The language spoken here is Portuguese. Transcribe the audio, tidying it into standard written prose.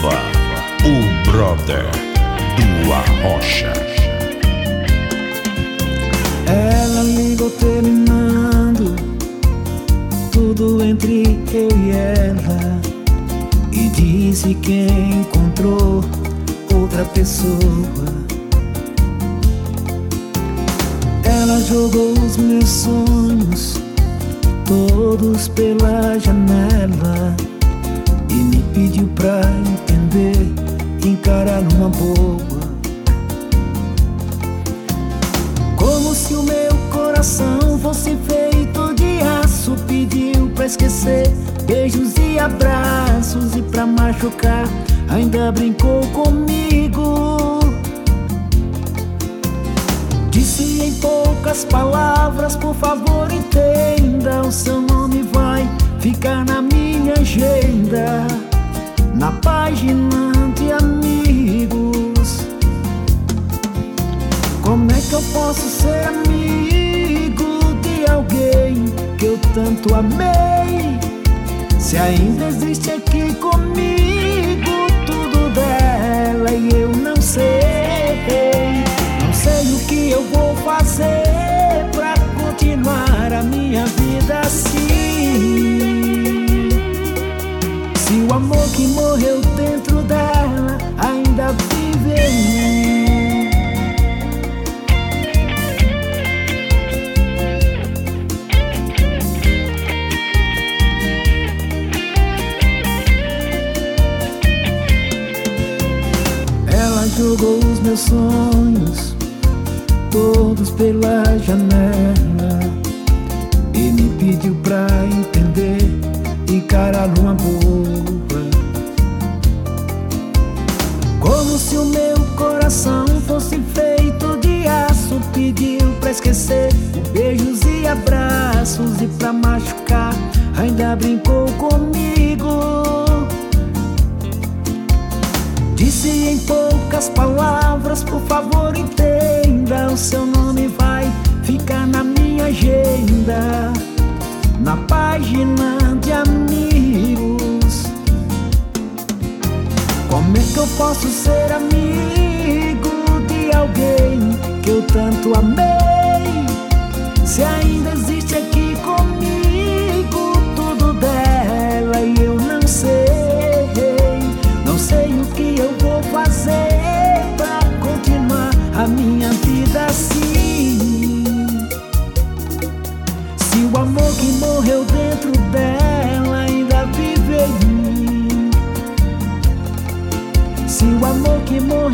Silva, o brother do Arrocha. Ela ligou terminando tudo entre eu e ela, e disse que encontrou outra pessoa. Ela jogou os meus sonhos todos pela janela e me pediu pra entender, encarar numa boa. Como se o meu coração fosse feito de aço, pediu pra esquecer beijos e abraços, e pra machucar ainda brincou comigo. Disse em poucas palavras: por favor entenda, o seu nome vai ficar na minha agenda, na página de amigos. Como é que eu posso ser amigo de alguém que eu tanto amei, se ainda existe aqui comigo tudo dela e eu não sei? Não sei o que eu vou fazer pra continuar a minha vida assim, se o amor que morreu dentro dela ainda vive em mim. Ela jogou os meus sonhos todos pela janela e me pediu pra entender, encarar numa boa. Como se o meu coração fosse feito de aço, pediu pra esquecer beijos e abraços, e pra machucar ainda brincou comigo. Disse em poucas palavras: por favor entenda, o seu nome vai ficar na minha agenda, na página de amigos. Como é que eu posso ser amigo de alguém que eu tanto amei, se ainda existe aqui comigo tudo dela e eu não sei? Não sei o que eu vou fazer pra continuar a minha vida assim, se o amor que morreu dentro dela ainda vive em mim, se o amor que morreu